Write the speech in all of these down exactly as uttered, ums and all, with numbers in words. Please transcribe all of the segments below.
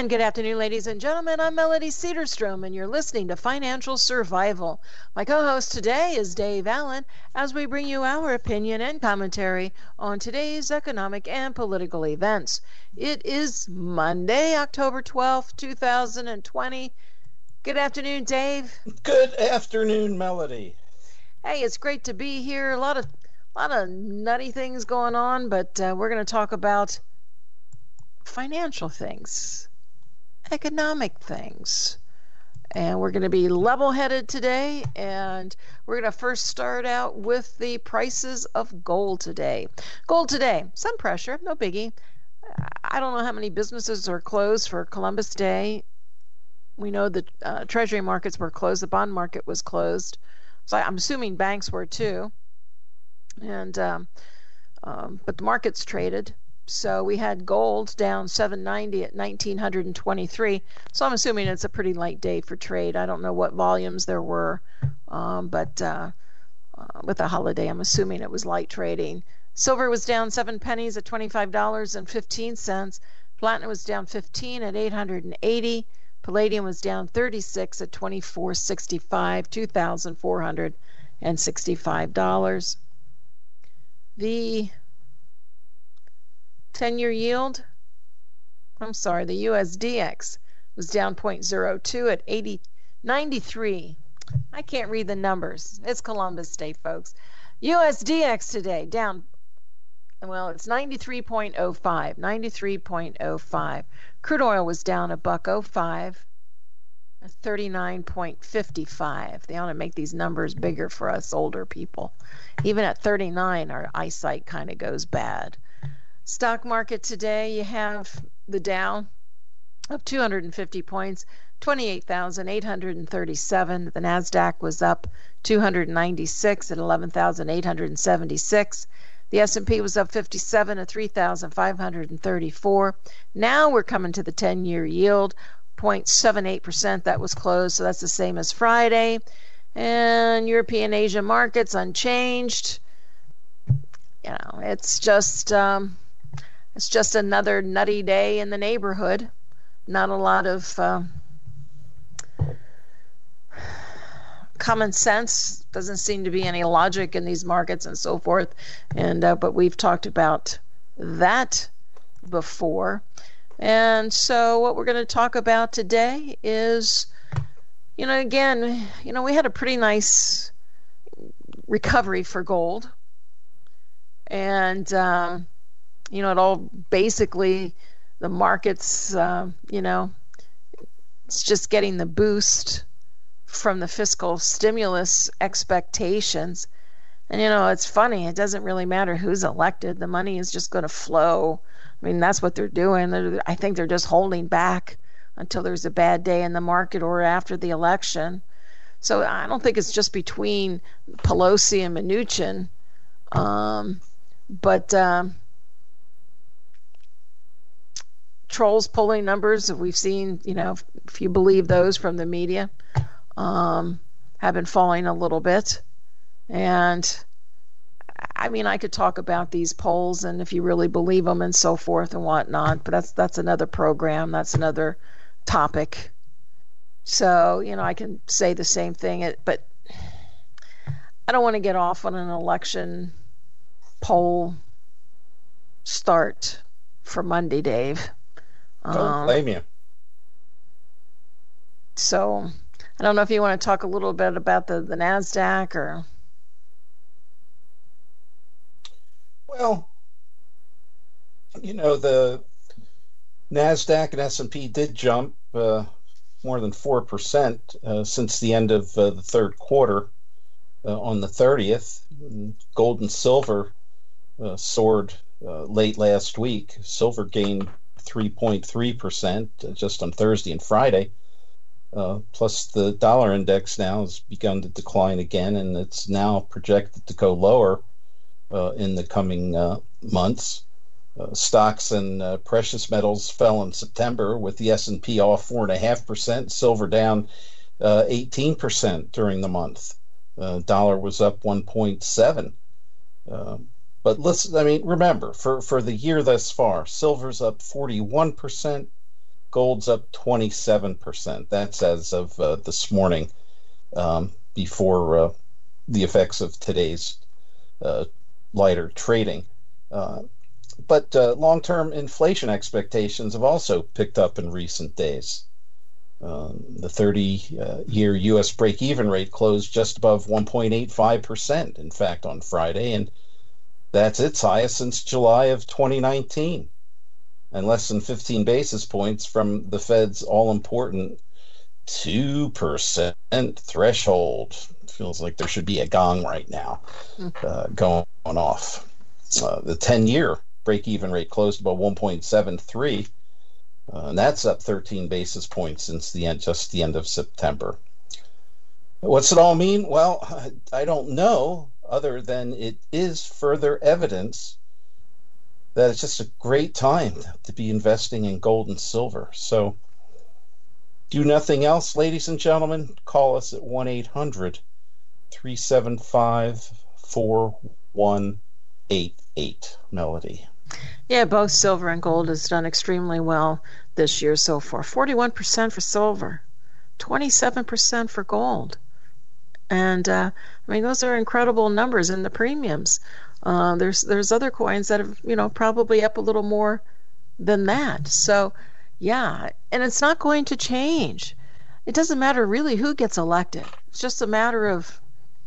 good afternoon, ladies and gentlemen. I'm Melody Cedarstrom, and you're listening to Financial Survival. My co-host today is Dave Allen, as we bring you our opinion and commentary on today's economic and political events. It is Monday, October twelfth, two thousand twenty. Good afternoon, Dave. Good afternoon, Melody. Hey, it's great to be here. A lot of, a lot of nutty things going on, but uh, we're going to talk about financial things, economic things, and we're going to be level-headed today, and we're going to first start out with the prices of gold today. Gold today, some pressure, no biggie. I don't know how many businesses are closed for Columbus Day. We know the uh, treasury markets were closed, the bond market was closed, so I'm assuming banks were too, and um, um, but the markets traded. So we had gold down seven ninety at nineteen twenty-three. So I'm assuming it's a pretty light day for trade. I don't know what volumes there were, um, but uh, uh, with the holiday, I'm assuming it was light trading. Silver was down seven pennies at twenty-five dollars and fifteen cents. Platinum was down fifteen at eight hundred eighty. Palladium was down thirty-six at twenty-four sixty-five, two thousand four hundred sixty-five dollars. The ten-year yield, I'm sorry, the U S D X was down zero point zero two at eighty ninety-three. I can't read the numbers. It's Columbus Day, folks. U S D X today down, well, it's ninety-three point oh five, ninety-three point oh five. Crude oil was down a buck oh five at thirty-nine point five five. They ought to make these numbers bigger for us older people. Even at thirty-nine, our eyesight kind of goes bad. Stock market today, you have the Dow up two hundred fifty points, twenty-eight thousand eight hundred thirty-seven. The NASDAQ was up two hundred ninety-six at eleven thousand eight hundred seventy-six. The S and P was up fifty-seven at three thousand five hundred thirty-four. Now we're coming to the ten-year yield, zero point seven eight percent. That was closed, so that's the same as Friday. And European Asia markets unchanged. You know, it's just... Um, It's just another nutty day in the neighborhood. Not a lot of uh, common sense. Doesn't seem to be any logic in these markets and so forth. And uh, but we've talked about that before. And so what we're going to talk about today is, you know, again, you know, we had a pretty nice recovery for gold. And um, you know, it all basically, the markets, uh, you know, it's just getting the boost from the fiscal stimulus expectations. And, you know, it's funny. It doesn't really matter who's elected. The money is just going to flow. I mean, that's what they're doing. They're, I think they're just holding back until there's a bad day in the market or after the election. So I don't think it's just between Pelosi and Mnuchin. Um, but... Um, trolls pulling numbers that we've seen, you know, if you believe those from the media, um, have been falling a little bit. And I mean, I could talk about these polls and if you really believe them and so forth and whatnot, but that's that's another program, that's another topic. So, you know, I can say the same thing, but I don't want to get off on an election poll start for Monday, Dave. Don't Um, blame you. so I don't know if you want to talk a little bit about the, the NASDAQ or... Well, you know, the NASDAQ and S and P did jump uh, more than four percent uh, since the end of uh, the third quarter uh, on the thirtieth. Gold and silver uh, soared uh, late last week. Silver gained three point three percent uh, just on Thursday and Friday. Uh, plus the dollar index now has begun to decline again, and it's now projected to go lower uh, in the coming uh, months. Uh, stocks and uh, precious metals fell in September, with the S and P off four point five percent, silver down uh, eighteen percent during the month. Uh, dollar was up one point seven. Uh, but let's, I mean, remember, for, for the year thus far, silver's up forty-one percent, Gold's up twenty-seven percent. That's as of uh, this morning, um, before uh, the effects of today's uh, lighter trading. Uh, but uh, long-term inflation expectations have also picked up in recent days. Um, the thirty-year U S break-even rate closed just above one point eight five percent, in fact, on Friday, and that's its highest since July of twenty nineteen, and less than fifteen basis points from the Fed's all-important two percent threshold. Feels like there should be a gong right now uh, going off. Uh, the ten-year break-even rate closed above one point seven three, uh, and that's up thirteen basis points since the end, just the end of September. What's it all mean? Well, I don't know, other than it is further evidence that it's just a great time to be investing in gold and silver. So do nothing else, ladies and gentlemen. Call us at one eight hundred, three seven five, four one eight eight. Melody. Yeah, both silver and gold has done extremely well this year so far. forty-one percent for silver, twenty-seven percent for gold. And, uh, I mean, those are incredible numbers in the premiums. Uh, there's there's other coins that have, you know, probably up a little more than that. So, yeah, and it's not going to change. It doesn't matter really who gets elected. It's just a matter of,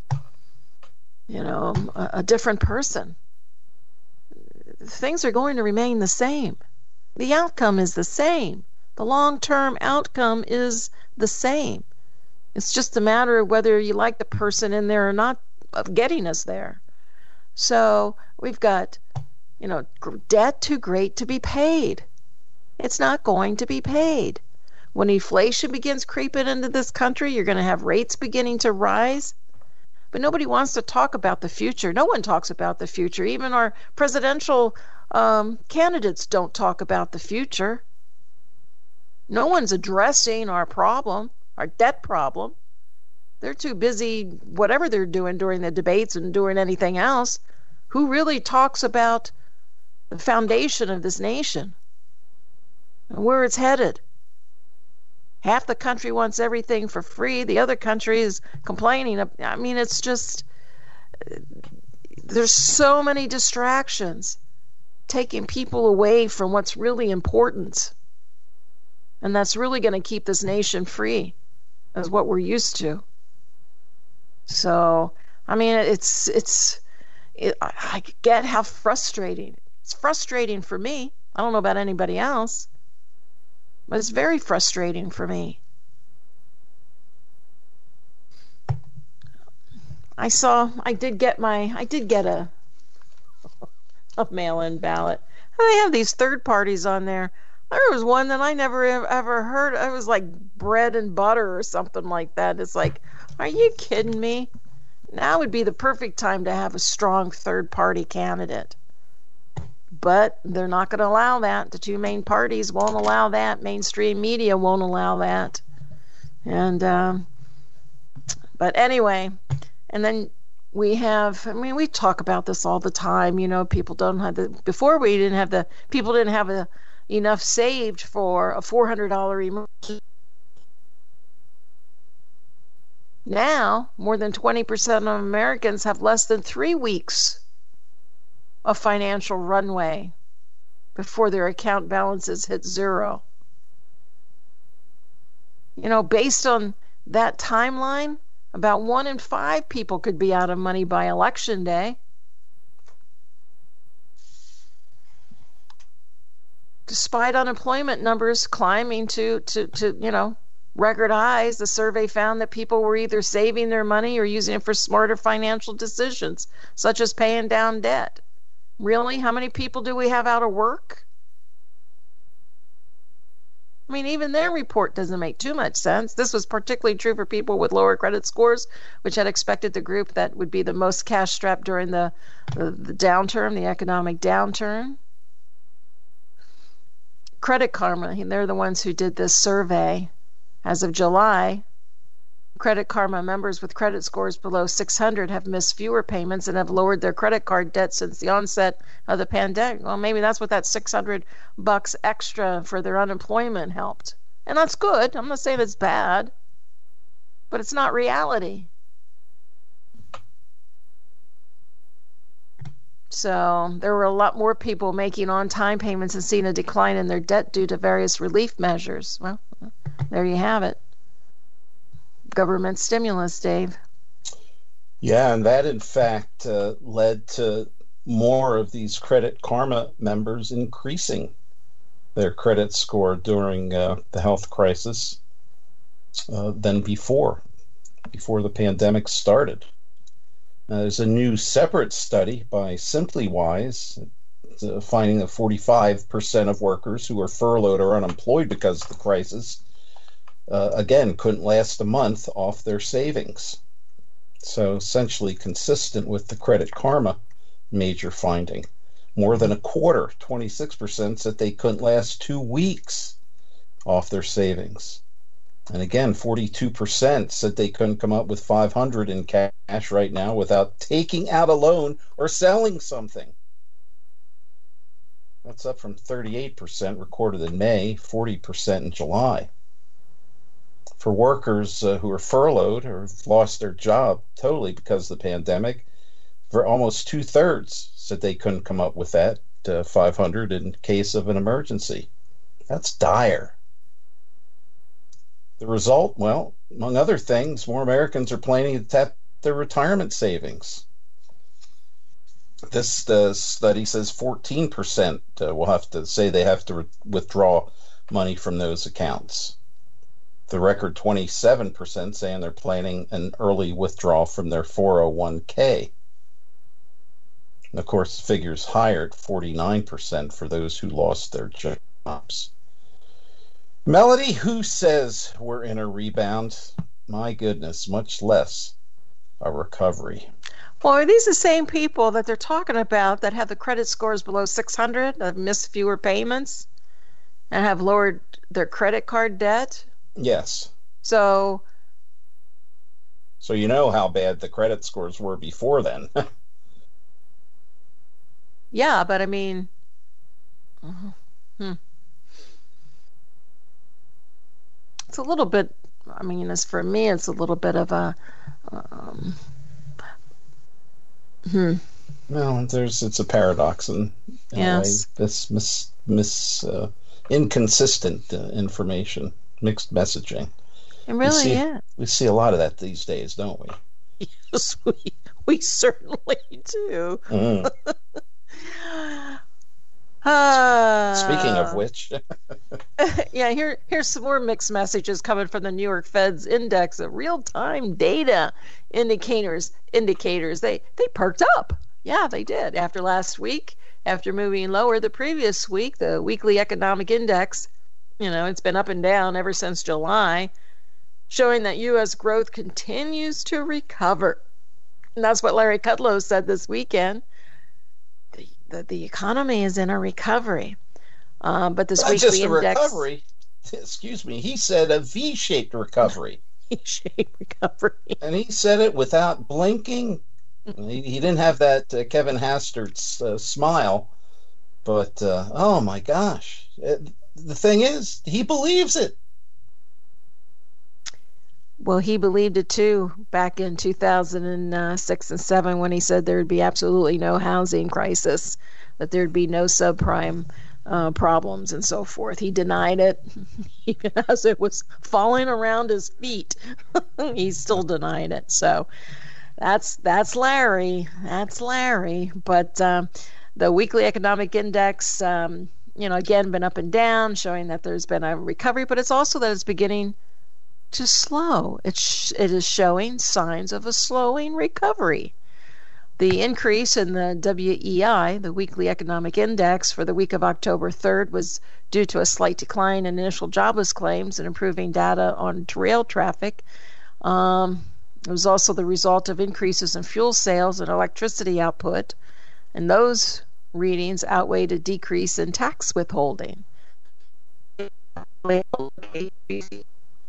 you know, a, a different person. Things are going to remain the same. The outcome is the same. The long-term outcome is the same. It's just a matter of whether you like the person in there or not of getting us there. So we've got, you know, debt too great to be paid. It's not going to be paid. When inflation begins creeping into this country, you're going to have rates beginning to rise. But nobody wants to talk about the future. No one talks about the future. Even our presidential um, candidates don't talk about the future. No one's addressing our problem, our debt problem. They're too busy, whatever they're doing during the debates and doing anything else. Who really talks about the foundation of this nation and where it's headed? Half the country wants everything for free. The other country is complaining. I mean, it's just, there's so many distractions taking people away from what's really important. And that's really going to keep this nation free, as what we're used to. So, I mean, it's, it's, it, I get how frustrating. It's frustrating for me. I don't know about anybody else. But it's very frustrating for me. I saw, I did get my, I did get a, a mail-in ballot. They have these third parties on there. There was one that I never ever heard. It was like bread and butter or something like that. It's like, are you kidding me? Now would be the perfect time to have a strong third-party candidate. But they're not going to allow that. The two main parties won't allow that. Mainstream media won't allow that. And, um, but anyway, and then we have, I mean, we talk about this all the time. You know, people don't have the, before we didn't have the, people didn't have a, enough saved for a four hundred dollars emergency. Now, more than twenty percent of Americans have less than three weeks of financial runway before their account balances hit zero. You know, based on that timeline, about one in five people could be out of money by election day. Despite unemployment numbers climbing to, to, to, you know, record highs, the survey found that people were either saving their money or using it for smarter financial decisions, such as paying down debt. Really? How many people do we have out of work? I mean, even their report doesn't make too much sense. This was particularly true for people with lower credit scores, which had expected the group that would be the most cash-strapped during the, the, the downturn, the economic downturn. Credit Karma, they're the ones who did this survey. As of July, Credit Karma members with credit scores below six hundred have missed fewer payments and have lowered their credit card debt since the onset of the pandemic. Well, maybe that's what that six hundred bucks extra for their unemployment helped. And that's good. I'm not saying it's bad, but it's not reality. So there were a lot more people making on-time payments and seeing a decline in their debt due to various relief measures. Well, there you have it. Government stimulus, Dave. Yeah, and that in fact uh, led to more of these Credit Karma members increasing their credit score during uh, the health crisis uh, than before, before the pandemic started. Uh, there's a new separate study by SimplyWise uh, finding that forty-five percent of workers who are furloughed or unemployed because of the crisis, uh, again, couldn't last a month off their savings. So essentially consistent with the Credit Karma major finding. More than a quarter, twenty-six percent, said they couldn't last two weeks off their savings. And again, forty-two percent said they couldn't come up with five hundred in cash right now without taking out a loan or selling something. That's up from thirty-eight percent recorded in May, forty percent in July. For workers uh, who are furloughed or have lost their job totally because of the pandemic, for almost two-thirds said they couldn't come up with that uh, five hundred in case of an emergency. That's dire. The result, well, among other things, more Americans are planning to tap their retirement savings. This uh, study says fourteen percent uh, will have to say they have to re- withdraw money from those accounts. The record twenty-seven percent saying they're planning an early withdrawal from their four oh one k. And of course, the figure's higher at forty-nine percent for those who lost their jobs. Melody, who says we're in a rebound? My goodness, much less a recovery. Well, are these the same people that they're talking about that have the credit scores below six hundred, that have missed fewer payments, and have lowered their credit card debt? Yes. So... So you know how bad the credit scores were before then. Yeah, but I mean... Uh, hmm. It's a little bit, I mean, as for me, it's a little bit of a, um, hmm. Well, there's, it's a paradox in, in yes. a way. This mis, mis, uh, inconsistent uh, information, mixed messaging. It really we see, is. We see a lot of that these days, don't we? Yes, we, we certainly do. Mm. Uh, Speaking of which, yeah, here here's some more mixed messages coming from the New York Fed's index of real-time data indicators. Indicators they they perked up. Yeah, they did after last week. After moving lower the previous week, the weekly economic index, you know, it's been up and down ever since July, showing that U S growth continues to recover. And that's what Larry Kudlow said this weekend. That the economy is in a recovery, uh, but this Not weekly just a index, recovery. Excuse me. He said a V-shaped recovery. V-shaped recovery, and he said it without blinking. he, he didn't have that uh, Kevin Hastert's uh, smile, but uh, oh my gosh! It, the thing is, he believes it. Well, he believed it too back in two thousand six and seven when he said there would be absolutely no housing crisis, that there'd be no subprime uh, problems and so forth. He denied it, even as it was falling around his feet. He still denied it. So that's that's Larry. That's Larry. But um, the weekly economic index, um, you know, again, been up and down, showing that there's been a recovery, but it's also that it's beginning to slow. It, sh- it is showing signs of a slowing recovery. The increase in the W E I, the Weekly Economic Index, for the week of October third was due to a slight decline in initial jobless claims and improving data on rail traffic. Um, it was also the result of increases in fuel sales and electricity output, and those readings outweighed a decrease in tax withholding.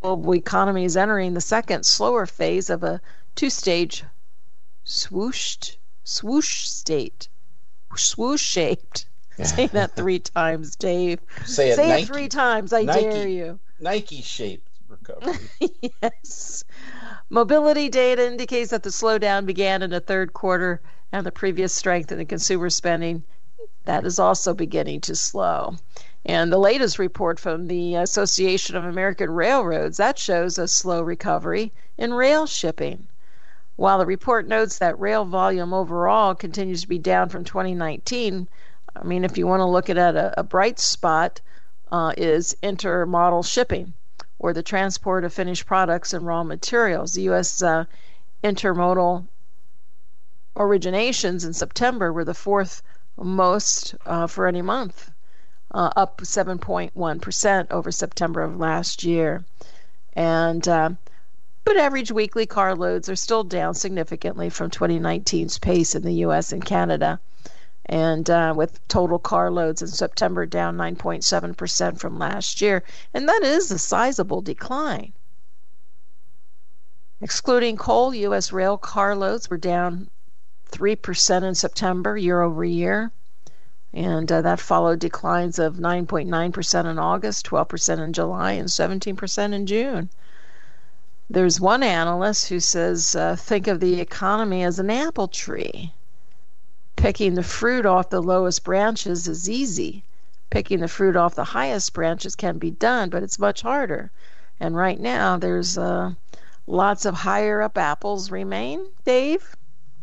global economy is entering the second, slower phase of a two-stage swoosh, swoosh state, swoosh-shaped. Say that three times, Dave. Say it, Say Nike, it three times, I Nike, dare you. Nike-shaped recovery. Yes. Mobility data indicates that the slowdown began in the third quarter, and the previous strength in the consumer spending, that is also beginning to slow. And the latest report from the Association of American Railroads, that shows a slow recovery in rail shipping. While the report notes that rail volume overall continues to be down from twenty nineteen, I mean, if you want to look at it, a, a bright spot uh, is intermodal shipping, or the transport of finished products and raw materials. The U S uh, intermodal originations in September were the fourth most uh, for any month, uh, up seven point one percent over September of last year. And uh, but average weekly car loads are still down significantly from twenty nineteen's pace in the U S and Canada. And uh, with total car loads in September down nine point seven percent from last year. And that is a sizable decline. Excluding coal, U S rail car loads were down three percent in September, year over year. And uh, that followed declines of nine point nine percent in August, twelve percent in July, and seventeen percent in June. There's one analyst who says, uh, think of the economy as an apple tree. Picking the fruit off the lowest branches is easy. Picking the fruit off the highest branches can be done, but it's much harder. And right now, there's uh, lots of higher up apples remain. Dave?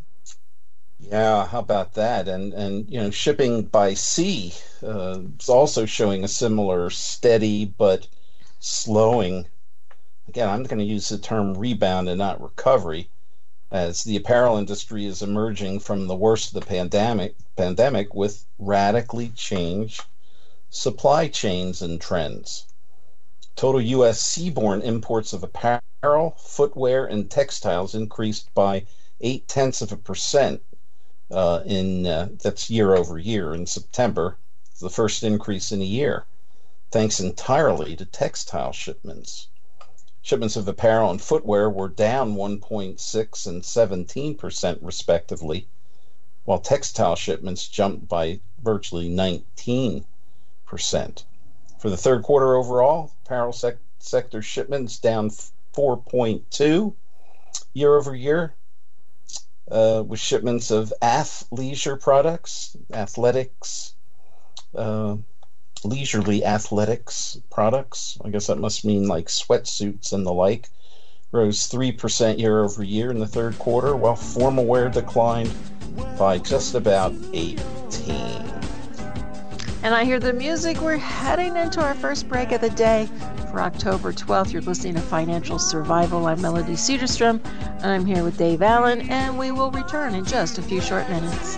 Yeah, how about that? And, and you know, shipping by sea uh, is also showing a similar steady but slowing. Again, I'm going to use the term rebound and not recovery, as the apparel industry is emerging from the worst of the pandemic, pandemic with radically changed supply chains and trends. Total U S seaborne imports of apparel, footwear, and textiles increased by eight tenths of a percent uh, in uh, that's year over year in September, the first increase in a year, thanks entirely to textile shipments. Shipments of apparel and footwear were down one point six and seventeen percent respectively, while textile shipments jumped by virtually nineteen percent. For the third quarter overall, apparel sec- sector shipments down four point two year over year, uh, with shipments of athleisure products, athletics, uh, leisurely athletics products, I guess that must mean like sweatsuits and the like, rose three percent year over year in the third quarter, while formal wear declined by just about eighteen. And I hear the music. We're heading into our first break of the day for October twelfth. You're listening to Financial Survival. I'm Melody Cedarstrom, and I'm here with Dave Allen, and we will return in just a few short minutes.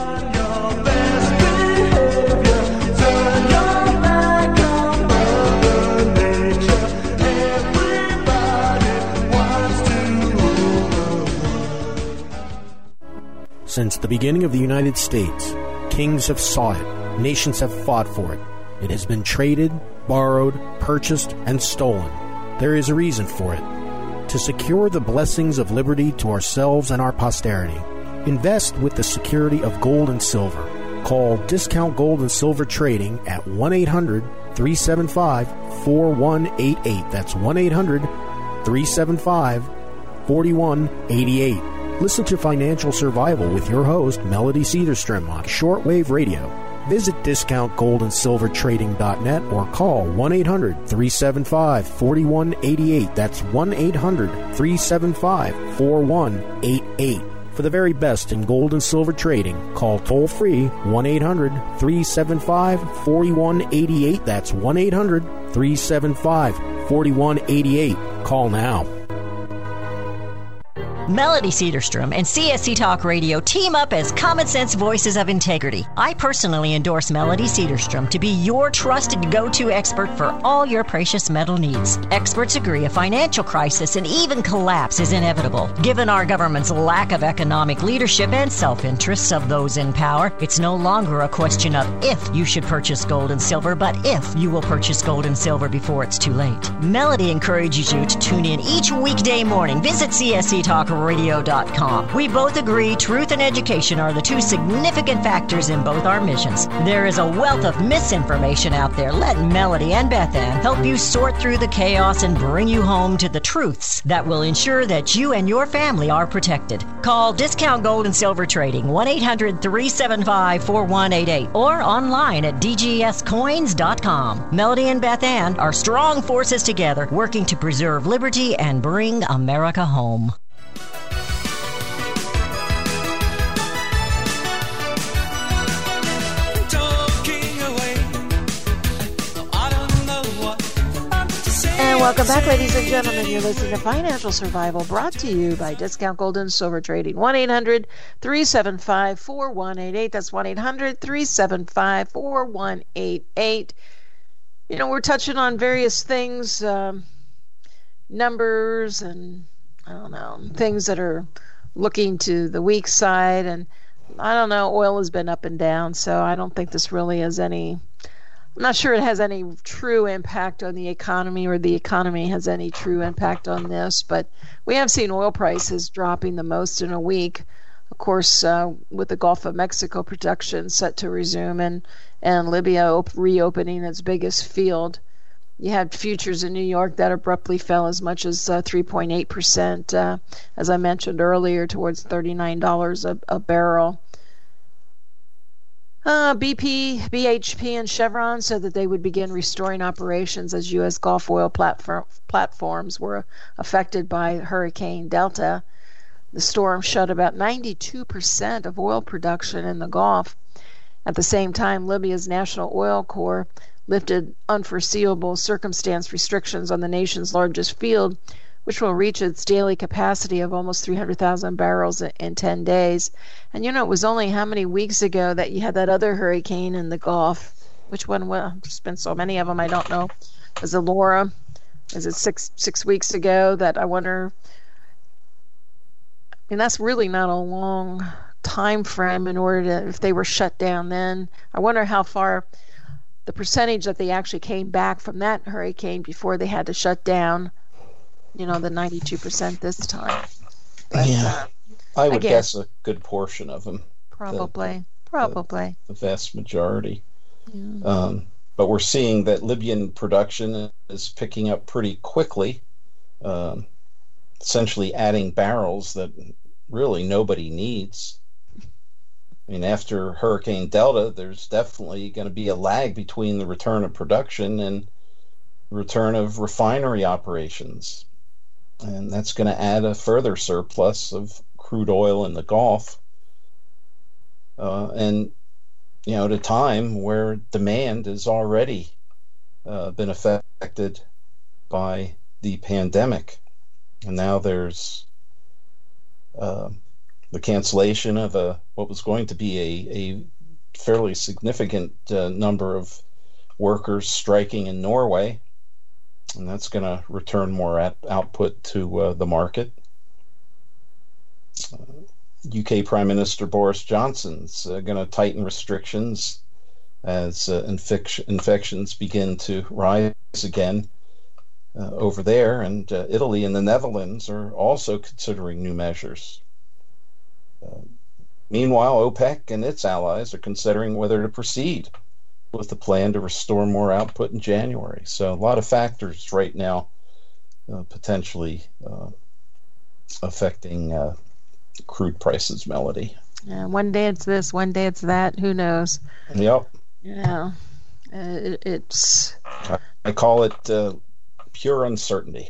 Since the beginning of the United States, kings have sought it, nations have fought for it. It has been traded, borrowed, purchased, and stolen. There is a reason for it. To secure the blessings of liberty to ourselves and our posterity, invest with the security of gold and silver. Call Discount Gold and Silver Trading at one eight hundred, three seven five, four one eight eight. That's one eight hundred, three seven five, four one eight eight. Listen to Financial Survival with your host, Melody Cedarstrom, on shortwave radio. Visit discount gold and silver trading dot net or call one eight hundred, three seven five, four one eight eight. That's one eight hundred, three seven five, four one eight eight. For the very best in gold and silver trading, call toll-free one eight hundred, three seven five, four one eight eight. That's one eight hundred, three seven five, four one eight eight. Call now. Melody Cedarstrom and C S C Talk Radio team up as common sense voices of integrity. I personally endorse Melody Cedarstrom to be your trusted go-to expert for all your precious metal needs. Experts agree a financial crisis and even collapse is inevitable. Given our government's lack of economic leadership and self-interests of those in power, it's no longer a question of if you should purchase gold and silver, but if you will purchase gold and silver before it's too late. Melody encourages you to tune in each weekday morning. Visit C S C Talk radio dot com. We both agree truth and education are the two significant factors in both our missions. There is a wealth of misinformation out there. Let Melody and Beth Ann help you sort through the chaos and bring you home to the truths that will ensure that you and your family are protected. Call Discount Gold and Silver Trading, one eight hundred, three seven five, four one eight eight, or online at d g s coins dot com. Melody and Beth Ann are strong forces together, working to preserve liberty and bring America home. And welcome back, ladies and gentlemen. You're listening to Financial Survival, brought to you by Discount Gold and Silver Trading. one eight hundred, three seven five, four one eight eight. That's one eight hundred, three seven five, four one eight eight. You know, we're touching on various things, um, numbers and, I don't know, things that are looking to the weak side. And I don't know, oil has been up and down, so I don't think this really has any... I'm not sure it has any true impact on the economy, or the economy has any true impact on this, but we have seen oil prices dropping the most in a week. Of course, uh, with the Gulf of Mexico production set to resume, and, and Libya op- reopening its biggest field. You had futures in New York that abruptly fell as much as uh, three point eight percent, uh, as I mentioned earlier, towards thirty-nine dollars a, a barrel. Uh, B P, B H P, and Chevron said that they would begin restoring operations as U S Gulf oil platform, platforms were affected by Hurricane Delta. The storm shut about ninety-two percent of oil production in the Gulf. At the same time, Libya's National Oil Corps lifted unforeseeable circumstance restrictions on the nation's largest field, which will reach its daily capacity of almost three hundred thousand barrels in ten days. And you know, it was only how many weeks ago that you had that other hurricane in the Gulf? Which one? Well, there's been so many of them, I don't know. Was it Laura? Is it six six weeks ago that I wonder... I mean, that's really not a long time frame in order to... If they were shut down then, I wonder how far... the percentage that they actually came back from that hurricane before they had to shut down, you know, the ninety-two percent this time. But, yeah. uh, I would again, guess a good portion of them. Probably. The, probably. The, the vast majority. Yeah. Um, but we're seeing that Libyan production is picking up pretty quickly, um, essentially adding barrels that really nobody needs. I mean, after Hurricane Delta, there's definitely going to be a lag between the return of production and the return of refinery operations. And that's going to add a further surplus of crude oil in the Gulf. Uh, and, you know, at a time where demand has already uh, been affected by the pandemic. And now there's uh, the cancellation of a what was going to be a, a fairly significant uh, number of workers striking in Norway. And that's going to return more at output to uh, the market. Uh, U K Prime Minister Boris Johnson's uh, going to tighten restrictions as uh, infec- infections begin to rise again uh, over there. And uh, Italy and the Netherlands are also considering new measures. Uh, meanwhile, OPEC and its allies are considering whether to proceed with the plan to restore more output in January. So a lot of factors right now uh, potentially uh, affecting uh, crude prices, Melody. Yeah, one day it's this, one day it's that. Who knows? Yep. Yeah, uh, it, it's... I, I call it uh, pure uncertainty.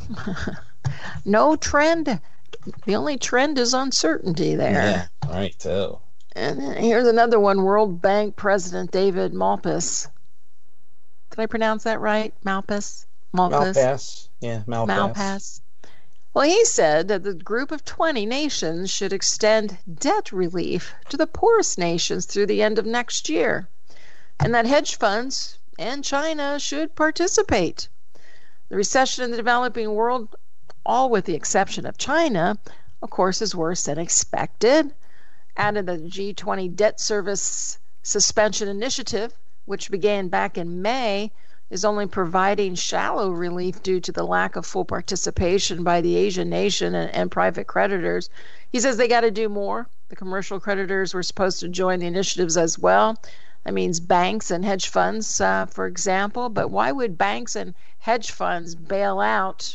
No trend. The only trend is uncertainty there. Yeah, right, too. And then here's another one. World Bank President David Malpass. Did I pronounce that right? Malpass? Malpass. Yeah, Malpass. Malpass. Well, he said that the group of twenty nations should extend debt relief to the poorest nations through the end of next year, and that hedge funds and China should participate. The recession in the developing world, all with the exception of China, of course, is worse than expected. Added the G twenty debt service suspension initiative, which began back in May, is only providing shallow relief due to the lack of full participation by the Asian nation and, and private creditors. He says they got to do more. The commercial creditors were supposed to join the initiatives as well. That means banks and hedge funds, uh, for example. But why would banks and hedge funds bail out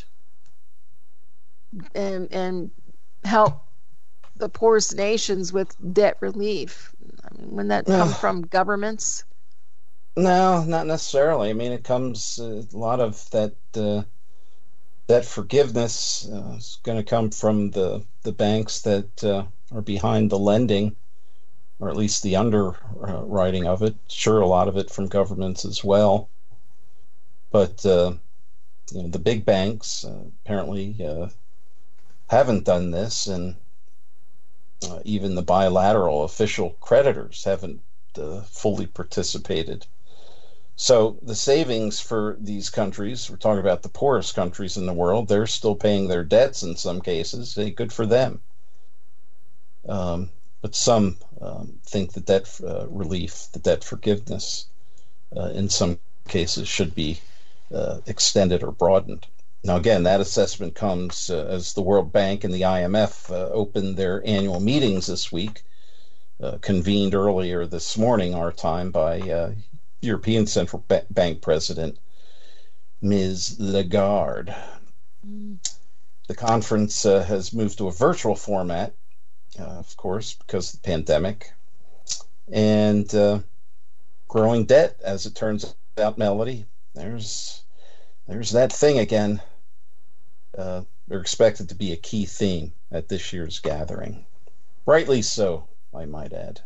and, and help the poorest nations with debt relief? I mean, wouldn't that come from governments? No, not necessarily. I mean, it comes uh, a lot of that uh, that forgiveness uh, is going to come from the the banks that uh, are behind the lending, or at least the underwriting of it. Sure, a lot of it from governments as well. But uh, you know, the big banks uh, apparently uh, haven't done this, and uh, even the bilateral official creditors haven't uh, fully participated. So the savings for these countries, we're talking about the poorest countries in the world, they're still paying their debts in some cases. Hey, good for them. Um, but some um, think that debt uh, relief, the debt forgiveness, uh, in some cases should be uh, extended or broadened. Now, again, that assessment comes uh, as the World Bank and the I M F uh, opened their annual meetings this week, uh, convened earlier this morning, our time, by uh, European Central Bank President Miz Lagarde. Mm. The conference uh, has moved to a virtual format, uh, of course, because of the pandemic, and uh, growing debt, as it turns out, Melody. There's there's that thing again. Uh, they're expected to be a key theme at this year's gathering. Rightly so, I might add.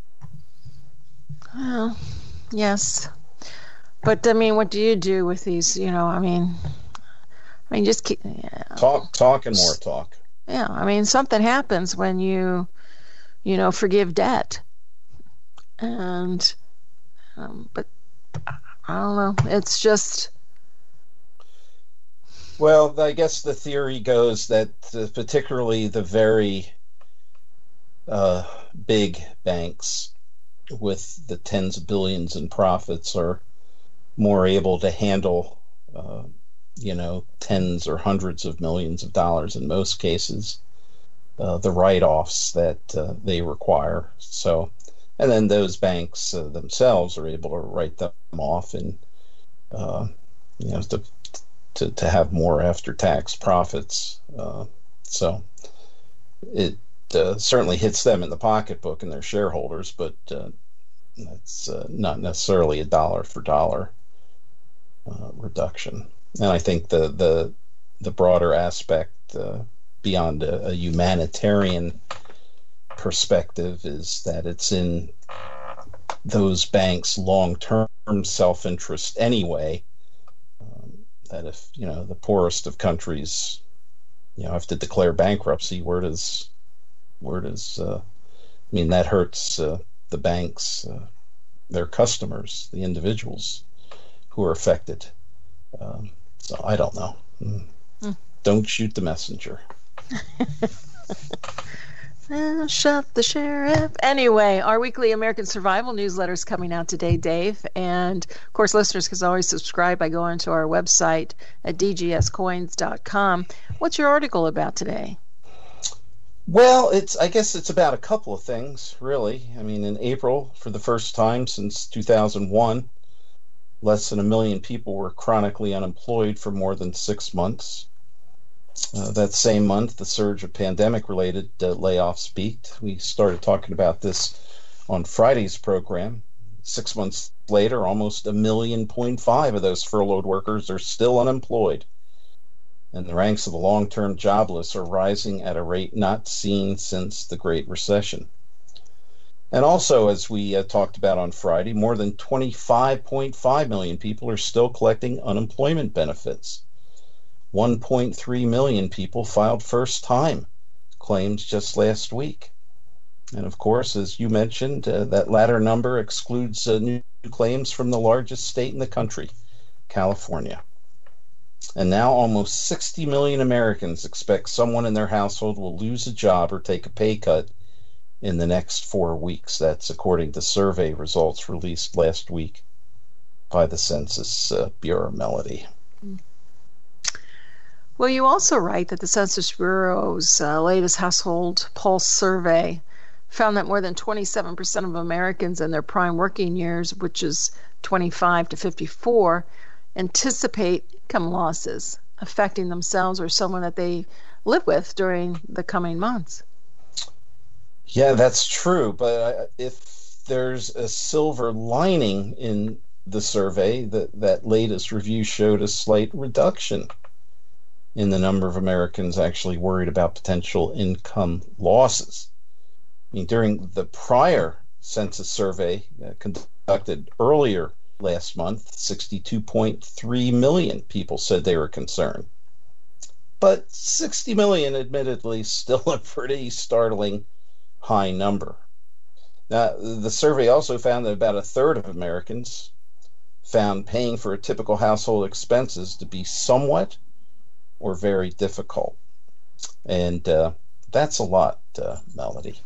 Well, yes. But, I mean, what do you do with these, you know, I mean, I mean, just keep... Yeah. Talk, talk, and more talk. Yeah, I mean, something happens when you, you know, forgive debt. And, um, but, I don't know, it's just... Well, I guess the theory goes that uh, particularly the very uh, big banks with the tens of billions in profits are more able to handle, uh, you know, tens or hundreds of millions of dollars in most cases, uh, the write-offs that uh, they require. So, and then those banks uh, themselves are able to write them off and, uh, you know, to, to to have more after-tax profits. Uh, so it uh, certainly hits them in the pocketbook and their shareholders, but uh, it's uh, not necessarily a dollar for dollar uh, reduction. And I think the the the broader aspect uh, beyond a, a humanitarian perspective is that it's in those banks' long-term self-interest anyway. Um, that if you know the poorest of countries, you know, have to declare bankruptcy, where does where does uh, I mean that hurts uh, the banks, uh, their customers, the individuals who are affected. Um, so I don't know. Mm. Mm. Don't shoot the messenger. Uh, shut the sheriff. Anyway, our weekly American Survival newsletter is coming out today, Dave. And, of course, listeners can always subscribe by going to our website at d g s coins dot com. What's your article about today? Well, it's I guess it's about a couple of things, really. I mean, in April, for the first time since two thousand one, less than a million people were chronically unemployed for more than six months. Uh, that same month, the surge of pandemic-related uh, layoffs peaked. We started talking about this on Friday's program. Six months later, almost a million point five of those furloughed workers are still unemployed. And the ranks of the long-term jobless are rising at a rate not seen since the Great Recession. And also, as we uh, talked about on Friday, more than twenty-five point five million people are still collecting unemployment benefits. one point three million people filed first-time claims just last week. And of course, as you mentioned, uh, that latter number excludes uh, new claims from the largest state in the country, California. And now almost sixty million Americans expect someone in their household will lose a job or take a pay cut in the next four weeks. That's according to survey results released last week by the Census uh, Bureau, Melody. Well, you also write that the Census Bureau's uh, latest household pulse survey found that more than twenty-seven percent of Americans in their prime working years, which is twenty-five to fifty-four, anticipate income losses affecting themselves or someone that they live with during the coming months. Yeah, that's true. But if there's a silver lining in the survey, that, that latest review showed a slight reduction in the number of Americans actually worried about potential income losses. I mean, during the prior census survey uh, conducted earlier last month, sixty-two point three million people said they were concerned. But sixty million, admittedly, still a pretty startling high number. Now, the survey also found that about a third of Americans found paying for a typical household expenses to be somewhat or very difficult. And uh, that's a lot, uh, Melody.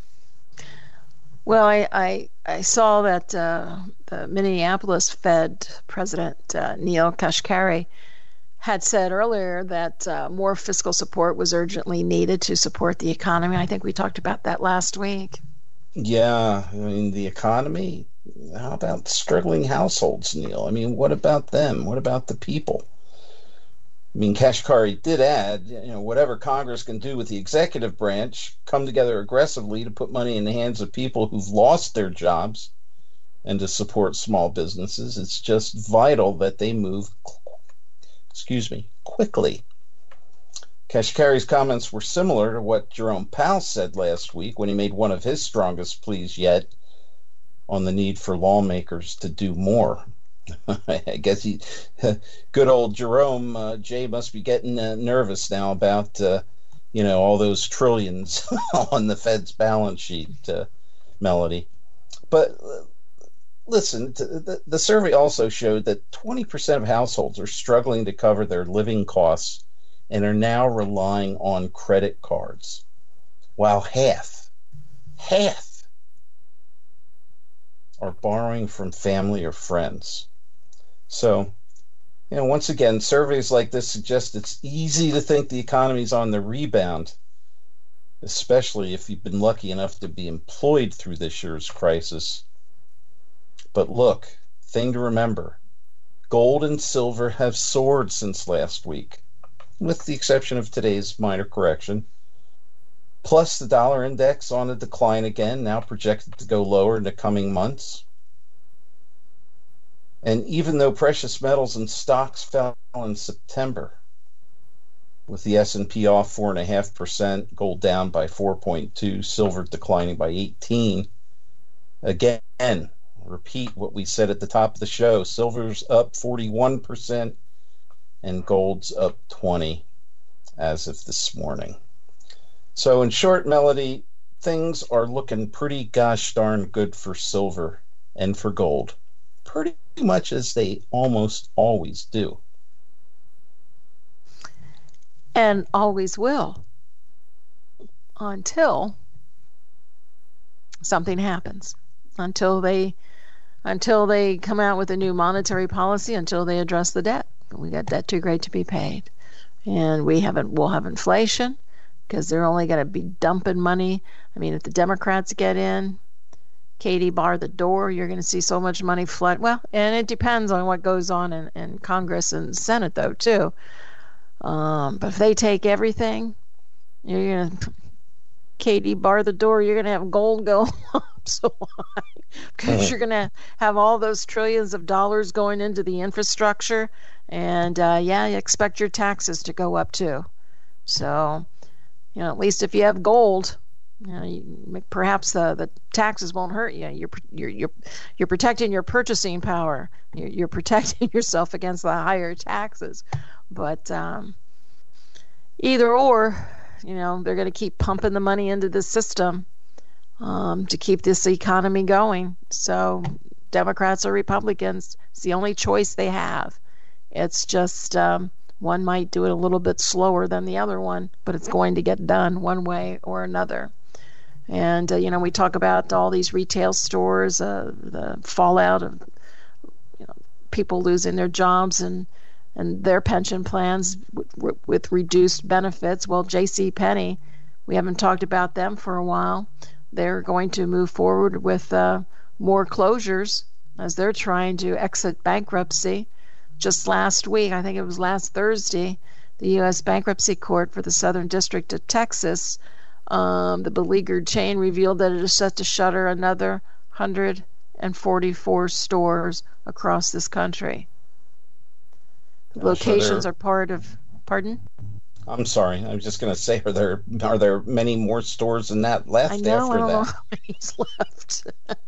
Well, I, I, I saw that uh, the Minneapolis Fed President uh, Neel Kashkari had said earlier that uh, more fiscal support was urgently needed to support the economy. I think we talked about that last week. Yeah, I mean, the economy, how about struggling households, Neil? I mean, what about them? What about the people? I mean, Kashkari did add, you know, whatever Congress can do with the executive branch, come together aggressively to put money in the hands of people who've lost their jobs and to support small businesses. It's just vital that they move, excuse me, quickly. Kashkari's comments were similar to what Jerome Powell said last week when he made one of his strongest pleas yet on the need for lawmakers to do more. I guess he, good old Jerome uh, Jay must be getting uh, nervous now about, uh, you know, all those trillions on the Fed's balance sheet, uh, Melody. But uh, listen, the, the survey also showed that twenty percent of households are struggling to cover their living costs and are now relying on credit cards, while half, half are borrowing from family or friends. So, you know, once again, surveys like this suggest it's easy to think the economy's on the rebound, especially if you've been lucky enough to be employed through this year's crisis. But look, thing to remember, gold and silver have soared since last week, with the exception of today's minor correction. Plus, the dollar index on a decline again, now projected to go lower in the coming months. And even though precious metals and stocks fell in September, with the S and P off four point five percent, gold down by four point two, silver declining by eighteen, again, repeat what we said at the top of the show, silver's up forty-one percent and gold's up twenty as of this morning. So in short, Melody, things are looking pretty gosh darn good for silver and for gold. Pretty much as they almost always do. And always will. Until something happens. Until they until they come out with a new monetary policy, until they address the debt. We got debt too great to be paid. And we haven't we'll have inflation because they're only going to be dumping money. I mean, if the Democrats get in, Katie, bar the door, you're going to see so much money flood. Well, and it depends on what goes on in, in Congress and Senate, though, too. Um, but if they take everything, you're going to, Katie, bar the door, you're going to have gold go up so high. Because you're going to have all those trillions of dollars going into the infrastructure. And, uh, yeah, you expect your taxes to go up, too. So, you know, at least if you have gold, you know, you, perhaps the, the taxes won't hurt you. You're you're you're you're protecting your purchasing power. You're, you're protecting yourself against the higher taxes. But um, Either or, you know, they're going to keep pumping the money into the system um, to keep this economy going. So Democrats or Republicans, it's the only choice they have. It's just um, one might do it a little bit slower than the other one, but it's going to get done one way or another. And, uh, you know, we talk about all these retail stores, uh, the fallout of, you know, people losing their jobs and, and their pension plans w- with reduced benefits. Well, JCPenney, we haven't talked about them for a while. They're going to move forward with uh, more closures as they're trying to exit bankruptcy. Just last week, I think it was last Thursday, the U S Bankruptcy Court for the Southern District of Texas, um, the beleaguered chain revealed that it is set to shutter another one hundred forty-four stores across this country. The Gosh, locations are, there... are part of, pardon? I'm sorry. I was just going to say, are there are there many more stores than that left I know, after I don't that? know how many's left.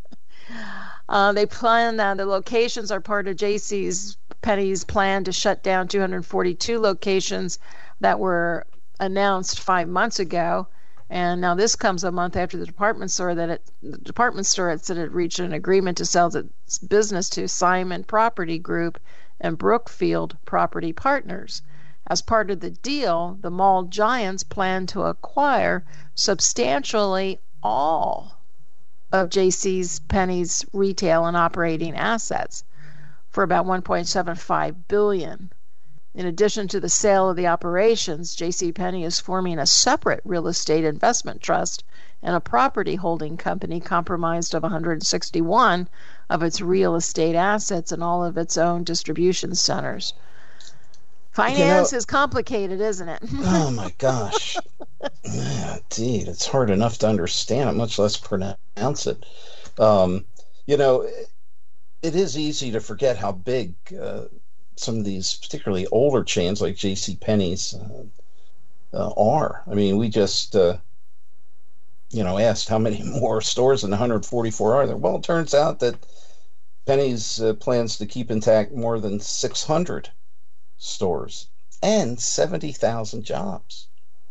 uh, they plan that the locations are part of J C's Penney's plan to shut down two hundred forty-two locations that were announced five months ago, and now this comes a month after the department store that it, the department store had said it reached an agreement to sell its business to Simon Property Group and Brookfield Property Partners. As part of the deal, the mall giants plan to acquire substantially all of J C's Penney's retail and operating assets for about one point seven five billion dollars. In addition to the sale of the operations, JCPenney is forming a separate real estate investment trust and a property holding company comprised of one hundred sixty-one of its real estate assets and all of its own distribution centers. Finance you know, is complicated, isn't it? Oh my gosh. Yeah, indeed, it's hard enough to understand it, much less pronounce it. Um, you know, it is easy to forget how big uh, some of these particularly older chains like JCPenney's uh, uh, are. I mean, we just, uh, you know, asked how many more stores than one hundred forty-four are there. Well, it turns out that Penney's uh, plans to keep intact more than six hundred stores and seventy thousand jobs.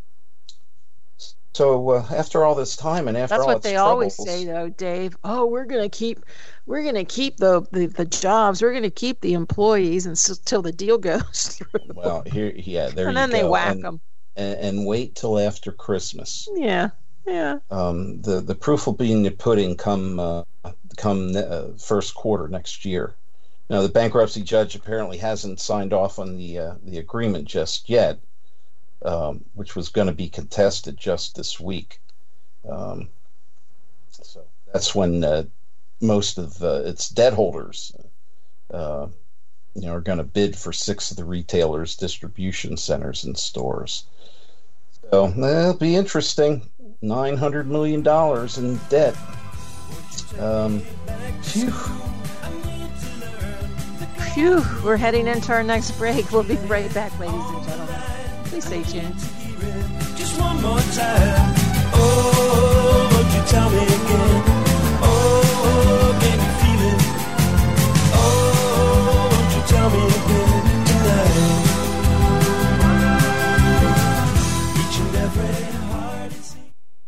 So uh, after all this time and after That's all what its they troubles, always say, though, Dave. Oh, we're gonna keep, we're gonna keep the the, the jobs. We're gonna keep the employees until the deal goes through. Well, here, yeah, there and you then go. they whack and, them. And, and wait till after Christmas. Yeah, yeah. Um, the the proof will be in the pudding come uh, come uh, first quarter next year. Now, the bankruptcy judge apparently hasn't signed off on the uh, the agreement just yet, um, which was going to be contested just this week. Um, so that's when uh, most of uh, its debt holders, uh, you know, are going to bid for six of the retailers' distribution centers and stores. So it'll be interesting. Nine hundred million dollars in debt. Um, phew. Phew, we're heading into our next break. We'll be right back, ladies and gentlemen. Please stay tuned. Just one more time. Oh, won't you tell me again? Oh, can you feel it? Oh, won't you tell me again tonight? Each and every heart is...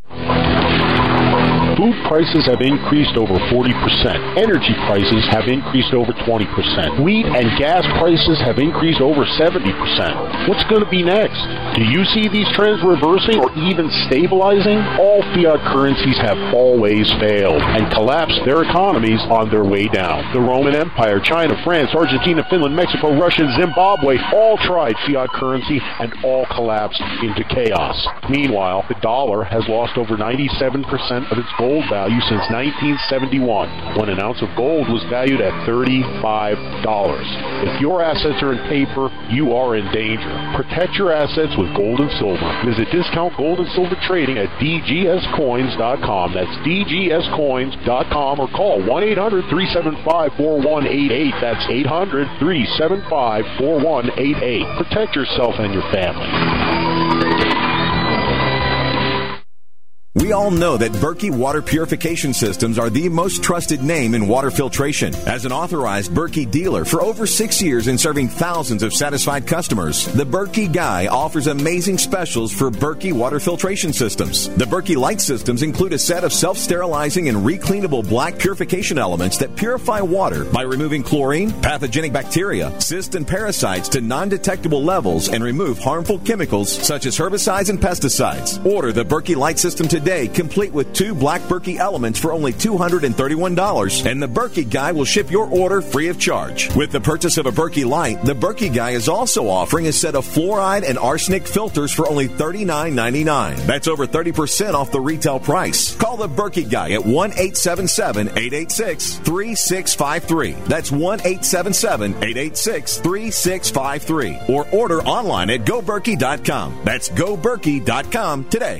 Food prices have increased over forty percent. Energy prices have increased over twenty percent. Wheat and gas prices have increased over seventy percent. What's going to be next? Do you see these trends reversing or even stabilizing? All fiat currencies have always failed and collapsed their economies on their way down. The Roman Empire, China, France, Argentina, Finland, Mexico, Russia, Zimbabwe all tried fiat currency and all collapsed into chaos. Meanwhile, the dollar has lost over ninety-seven percent of its gold value since nineteen seventy-one, when an ounce of gold was valued at thirty-five dollars. If your assets are in paper, you are in danger. Protect your assets with gold and silver. Visit Discount Gold and Silver Trading at D G S coins dot com. That's D G S coins dot com, or call one eight hundred, three seven five, four one eight eight. That's eight hundred, three seven five, four one eight eight. Protect yourself and your family. We all know that Berkey Water Purification Systems are the most trusted name in water filtration. As an authorized Berkey dealer for over six years and serving thousands of satisfied customers, the Berkey Guy offers amazing specials for Berkey Water Filtration Systems. The Berkey Light Systems include a set of self-sterilizing and recleanable black purification elements that purify water by removing chlorine, pathogenic bacteria, cysts, and parasites to non-detectable levels and remove harmful chemicals such as herbicides and pesticides. Order the Berkey Light System today. Today, complete with two black Berkey elements for only two hundred thirty-one dollars, and the Berkey Guy will ship your order free of charge. With the purchase of a Berkey Light, the Berkey Guy is also offering a set of fluoride and arsenic filters for only thirty-nine ninety-nine. That's over thirty percent off the retail price. Call the Berkey Guy at one eight seven seven, eight eight six, three six five three. That's one eight seven seven, eight eight six, three six five three. Or order online at go berkey dot com. That's go berkey dot com today.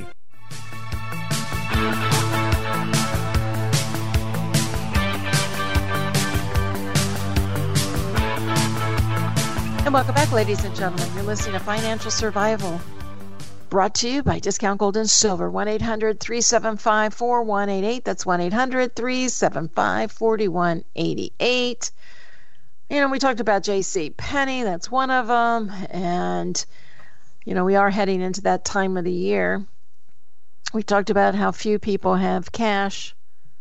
And welcome back, ladies and gentlemen. You're listening to Financial Survival, brought to you by Discount Gold and Silver. one eight hundred, three seven five, four one eight eight. That's one eight hundred, three seven five, four one eight eight. You know, we talked about J C Penney. That's one of them. And, you know, we are heading into that time of the year. We talked about how few people have cash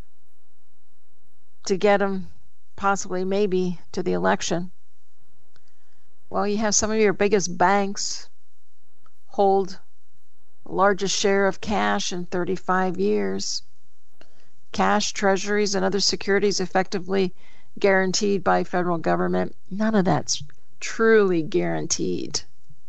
to get them possibly maybe to the election. Well, you have some of your biggest banks hold the largest share of cash in thirty-five years. Cash, treasuries, and other securities effectively guaranteed by federal government. None of that's truly guaranteed.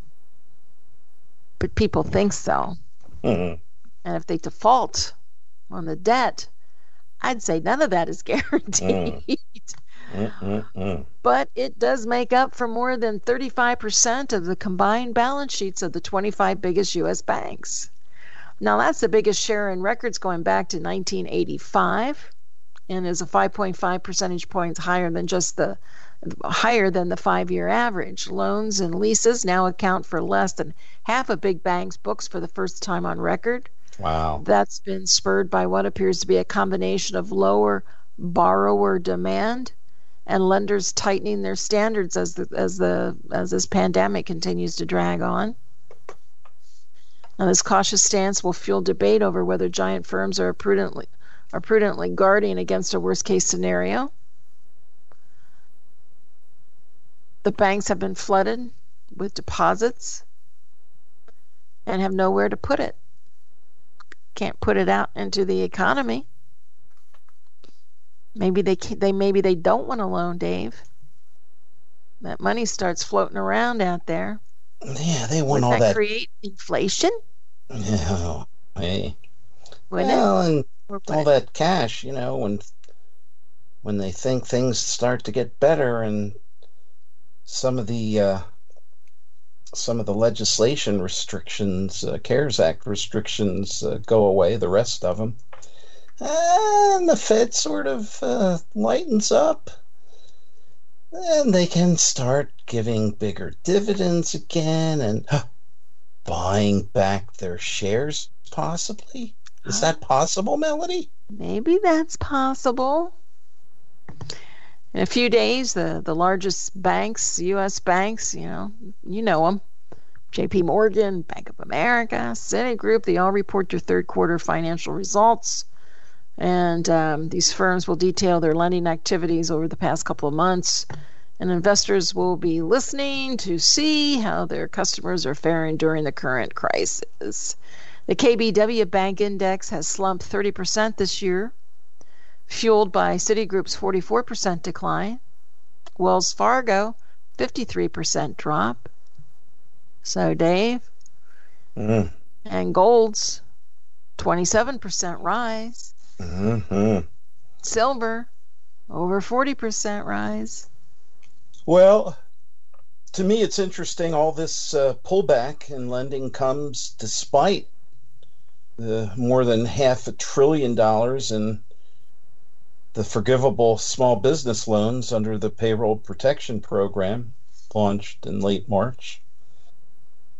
But people think so. Mm-hmm. And if they default on the debt, I'd say none of that is guaranteed. Mm. Mm-mm-mm. But it does make up for more than thirty-five percent of the combined balance sheets of the twenty-five biggest U S banks. Now, that's the biggest share in records going back to nineteen eighty-five, and is a five point five percentage points higher than just the higher than the five-year average. Loans and leases now account for less than half of big banks' books for the first time on record. Wow. That's been spurred by what appears to be a combination of lower borrower demand and lenders tightening their standards as the as the as this pandemic continues to drag on. Now, this cautious stance will fuel debate over whether giant firms are prudently are prudently guarding against a worst-case scenario. The banks have been flooded with deposits and have nowhere to put it. Can't put it out into the economy. Maybe they can't, they maybe they don't want to loan, Dave. That money starts floating around out there. Yeah, they want Would all that, that create inflation? Yeah, hey. Wouldn't well, it? and Or would all it? that cash, you know, when when they think things start to get better, and some of the uh, some of the legislation restrictions, uh, CARES Act restrictions, uh, go away. The rest of them. And the Fed sort of uh, lightens up, and they can start giving bigger dividends again and huh, buying back their shares, possibly. Is that possible, Melody? Maybe that's possible. In a few days, the, the largest banks, U S banks, you know, you know them, J P Morgan, Bank of America, Citigroup, they all report their third quarter financial results. And um, these firms will detail their lending activities over the past couple of months. And investors will be listening to see how their customers are faring during the current crisis. The K B W Bank Index has slumped thirty percent this year, fueled by Citigroup's forty-four percent decline. Wells Fargo, fifty-three percent drop. So, Dave, mm. and gold's twenty-seven percent rise. Mm-hmm. Silver, over forty percent rise. Well, to me, it's interesting. All this uh, pullback in lending comes despite the more than half a trillion dollars in the forgivable small business loans under the Payroll Protection Program, launched in late March.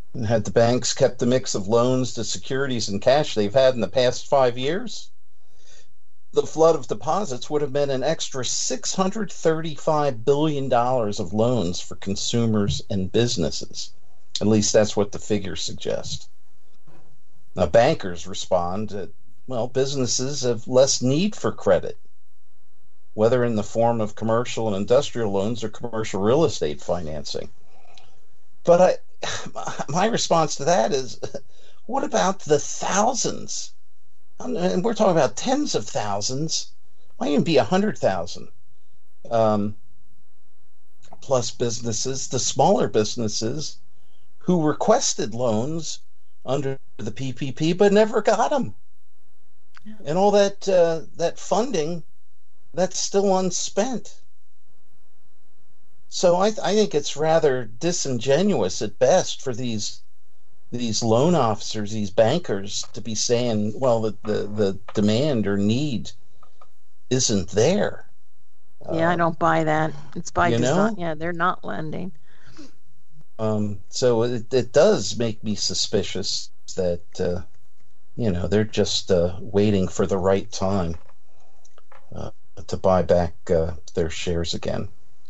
And had the banks kept the mix of loans to securities and cash they've had in the past five years, the flood of deposits would have been an extra six hundred thirty-five billion dollars of loans for consumers and businesses. At least that's what the figures suggest. Now, bankers respond that, well, businesses have less need for credit, whether in the form of commercial and industrial loans or commercial real estate financing. But I, my response to that is, what about the thousands? And we're talking about tens of thousands, might even be a hundred thousand, um, plus businesses, the smaller businesses who requested loans under the P P P but never got them, and all that uh, that funding that's still unspent. So I, I think it's rather disingenuous at best for these these loan officers, these bankers, to be saying, well, the, the, the demand or need isn't there. Yeah, uh, I don't buy that. It's by design. Know? Yeah, they're not lending. Um, so it, it does make me suspicious that, uh, you know, they're just uh, waiting for the right time uh, to buy back uh, their shares again.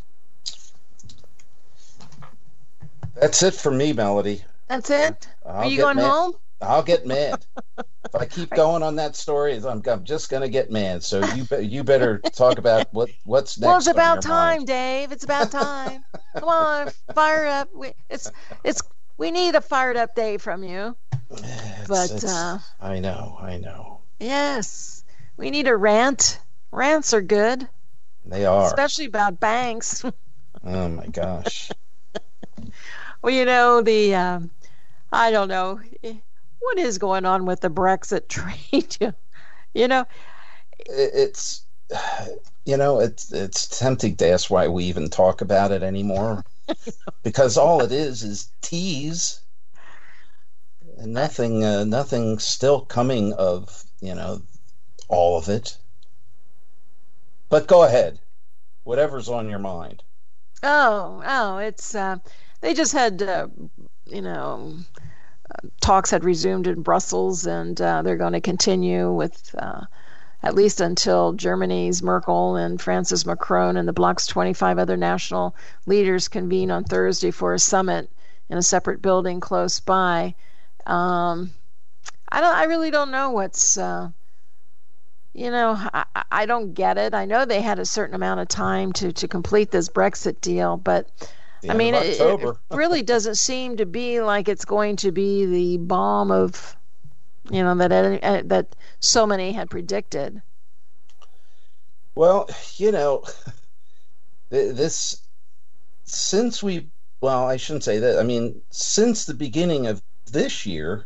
That's it for me, Melody. That's it? I'll Are you going mad. home? I'll get mad. If I keep going on that story, I'm, I'm just going to get mad. So you be, you better talk about what, what's next. Well, it's about time, mind. Dave. It's about time. Come on, fire up. We, it's it's we need a fired up day from you. It's, but it's, uh, I know, I know. Yes, we need a rant. Rants are good. They are, especially about banks. Oh my gosh. Well, you know, the, um, I don't know, what is going on with the Brexit trade? you know? It's, you know, it's, it's tempting to ask why we even talk about it anymore. Because all it is is tease. And nothing, uh, nothing still coming of, you know, all of it. But go ahead. Whatever's on your mind. Oh, oh, it's... Uh, They just had, uh, you know, uh, talks had resumed in Brussels, and uh, they're going to continue with uh, at least until Germany's Merkel and France's Macron and the bloc's twenty-five other national leaders convene on Thursday for a summit in a separate building close by. Um, I don't. I really don't know what's. Uh, you know, I, I don't get it. I know they had a certain amount of time to to complete this Brexit deal, but. I mean, it, it really doesn't seem to be like it's going to be the bomb of, you know, that that so many had predicted. Well, you know, this since we, well, I shouldn't say that. I mean, since the beginning of this year,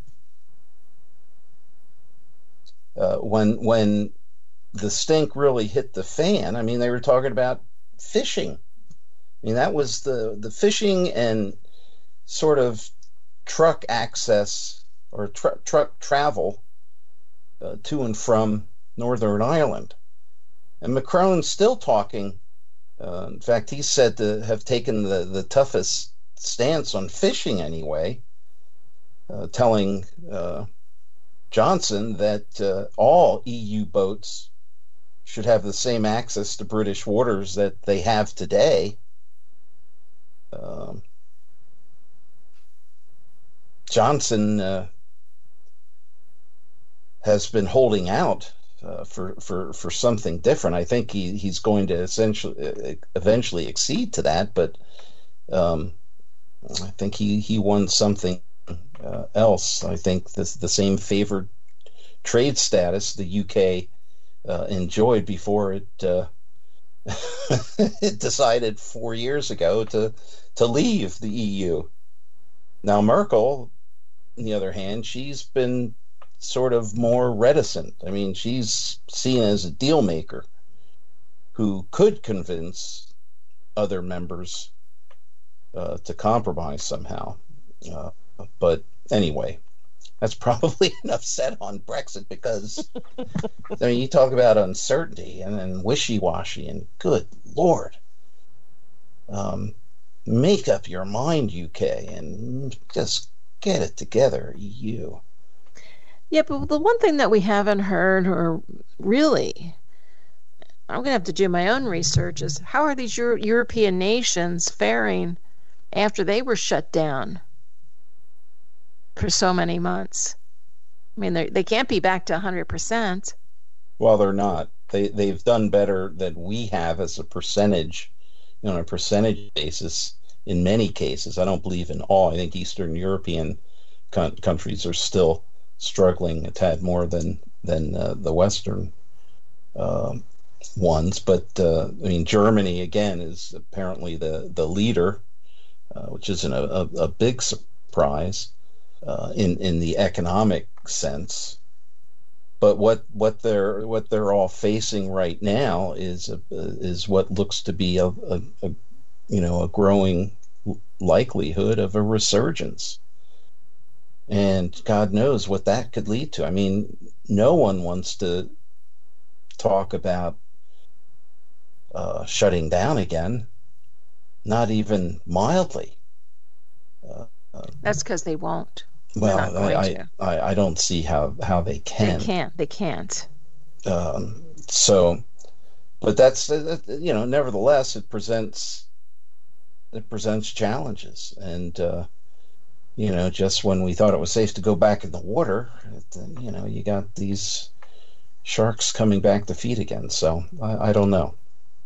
uh, when when the stink really hit the fan, I mean, they were talking about fishing. I mean, that was the, the fishing and sort of truck access or tr- truck travel uh, to and from Northern Ireland. And Macron's still talking. Uh, in fact, he's said to have taken the, the toughest stance on fishing anyway, uh, telling uh, Johnson that uh, all E U boats should have the same access to British waters that they have today. Um, Johnson uh, has been holding out uh, for, for, for something different. I think he, he's going to essentially eventually accede to that, but um, I think he, he won something uh, else. I think this, the same favored trade status the U K uh, enjoyed before it uh, it decided four years ago to to leave the E U. Now Merkel, on the other hand, she's been sort of more reticent. I mean, she's seen as a deal maker who could convince other members uh, to compromise somehow. Uh, but anyway, that's probably enough said on Brexit, because I mean, you talk about uncertainty and then wishy-washy, and good Lord, um, make up your mind, U K, and just get it together, E U. Yeah, but the one thing that we haven't heard, or really, I'm going to have to do my own research, is how are these Euro- European nations faring after they were shut down for so many months? I mean, they they can't be back to one hundred percent. Well, they're not. They, they've done better than we have as a percentage, you know, on a percentage basis in many cases. I don't believe in all. I think Eastern European con- countries are still struggling a tad more than, than uh, the Western uh, ones. But, uh, I mean, Germany, again, is apparently the, the leader, uh, which isn't a, a, a big surprise uh, in, in the economic sense. But what, what they're what they're all facing right now is a, is what looks to be a, a, a you know a growing likelihood of a resurgence, and God knows what that could lead to. I mean, no one wants to talk about uh, shutting down again, not even mildly. Uh, That's because they won't. Well, not going I, to. I I don't see how, how they can. They can't. They can't. Um, so, but that's uh, you know, nevertheless, it presents it presents challenges, and uh, you know, just when we thought it was safe to go back in the water, it, uh, you know, you got these sharks coming back to feed again. So I, I don't know.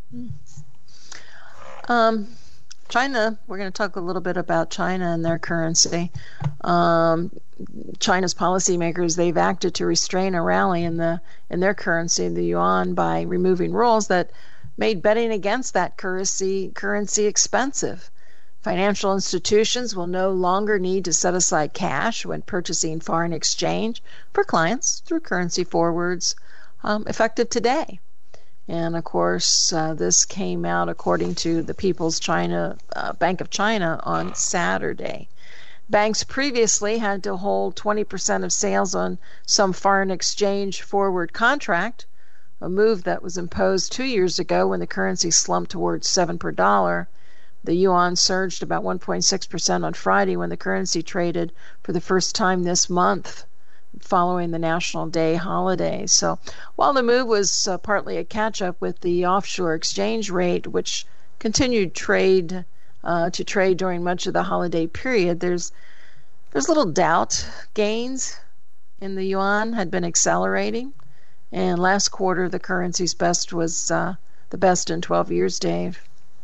Um. China, we're going to talk a little bit about China and their currency. Um, China's policymakers, they've acted to restrain a rally in the in their currency, the yuan, by removing rules that made betting against that currency currency expensive. Financial institutions will no longer need to set aside cash when purchasing foreign exchange for clients through currency forwards, um, effective today. And of course, uh, this came out according to the People's China uh, Bank of China on Saturday. Banks previously had to hold twenty percent of sales on some foreign exchange forward contract, a move that was imposed two years ago when the currency slumped towards seven per dollar. The yuan surged about one point six percent on Friday when the currency traded for the first time this month, following the National Day holiday. So while the move was uh, partly a catch-up with the offshore exchange rate, which continued trade uh, to trade during much of the holiday period, there's there's little doubt gains in the yuan had been accelerating. And last quarter, the currency's best was uh, the best in twelve years, Dave.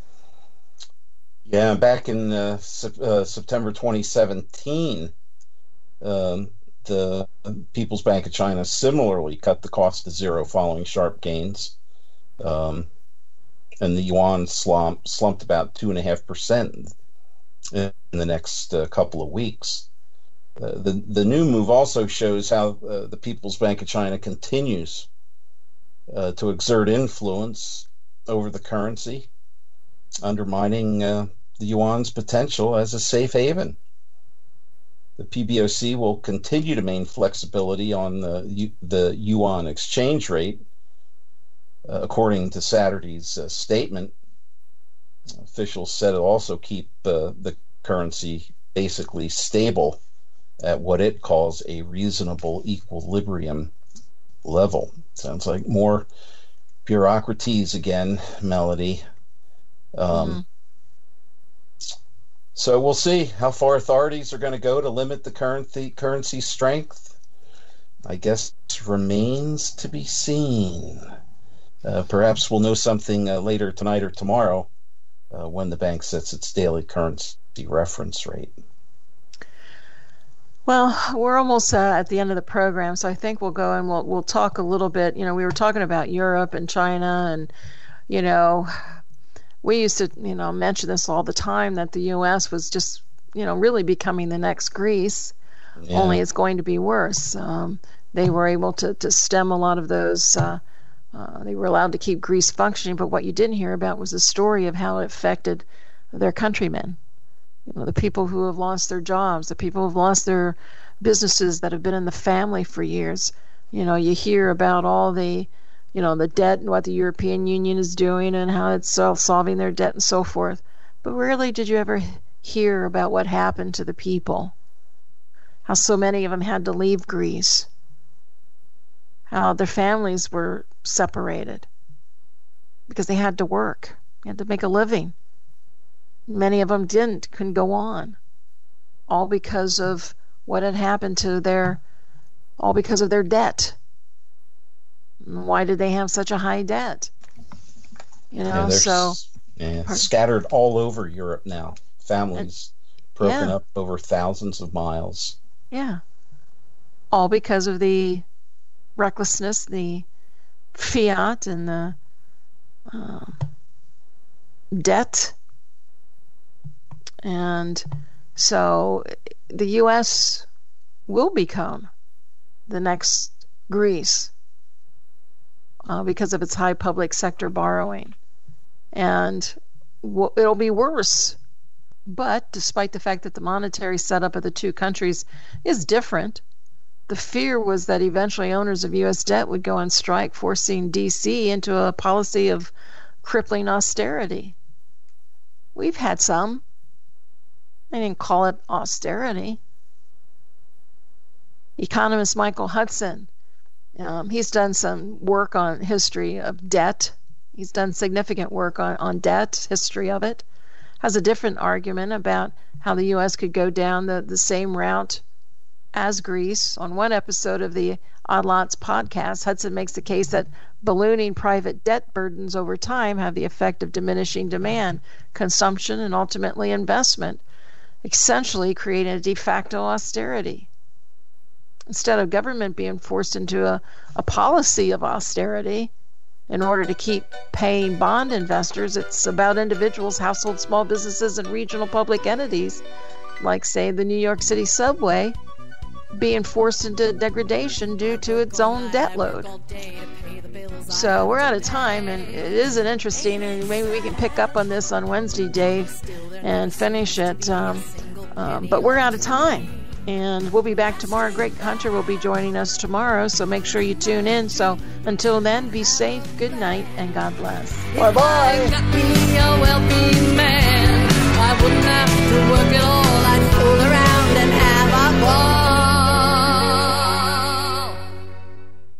Yeah, back in uh, uh, September twenty seventeen, um, the People's Bank of China similarly cut the cost to zero following sharp gains. Um, and the yuan slump, slumped about two point five percent in the next uh, couple of weeks. Uh, the, the new move also shows how uh, the People's Bank of China continues uh, to exert influence over the currency, undermining uh, the yuan's potential as a safe haven. The P B O C will continue to maintain flexibility on the, the yuan exchange rate, uh, according to Saturday's uh, statement. Officials said it'll also keep uh, the currency basically stable at what it calls a reasonable equilibrium level. Sounds like more bureaucraties again, Melody. Um, mm-hmm. So we'll see how far authorities are going to go to limit the currency currency strength. I guess remains to be seen. Uh, perhaps we'll know something uh, later tonight or tomorrow uh, when the bank sets its daily currency reference rate. Well, we're almost uh, at the end of the program, so I think we'll go and we'll we'll talk a little bit. You know, we were talking about Europe and China, and you know, we used to, you know, mention this all the time, that the U S was just, you know, really becoming the next Greece, yeah. Only it's going to be worse. Um, they were able to, to stem a lot of those, uh, uh, they were allowed to keep Greece functioning, but what you didn't hear about was the story of how it affected their countrymen. You know, the people who have lost their jobs, the people who have lost their businesses that have been in the family for years. You know, you hear about all the, you know, the debt and what the European Union is doing and how it's solving their debt and so forth. But rarely did you ever hear about what happened to the people. how so many of them had to leave Greece, how their families were separated because they had to work, they had to make a living. Many of them didn't, couldn't go on, all because of what had happened to their, all because of their debt. Why did they have such a high debt? You know, yeah, so yeah, it's scattered all over Europe now. Families and, broken yeah. up over thousands of miles. Yeah, all because of the recklessness, the fiat, and the uh, debt. And so the U S will become the next Greece uh, because of its high public sector borrowing. And w- it'll be worse. But despite the fact that the monetary setup of the two countries is different, the fear was that eventually owners of U S debt would go on strike, forcing D C into a policy of crippling austerity. We've had some. I didn't call it austerity. Economist Michael Hudson, um, he's done some work on history of debt. He's done significant work on, on debt, history of it. Has a different argument about how the U S could go down the, the same route as Greece. On one episode of the Odd Lots podcast, Hudson makes the case that ballooning private debt burdens over time have the effect of diminishing demand, consumption, and ultimately investment, essentially creating a de facto austerity. Instead of government being forced into a, a policy of austerity in order to keep paying bond investors, it's about individuals, households, small businesses, and regional public entities, like, say, the New York City subway, being forced into degradation due to its own debt load. So we're out of time, and it isn't interesting, and maybe we can pick up on this on Wednesday, Dave, and finish it. Um, um, but we're out of time. And we'll be back tomorrow. Greg Hunter will be joining us tomorrow, so make sure you tune in. So until then, be safe, good night, and God bless. Bye-bye. Got me a wealthy man.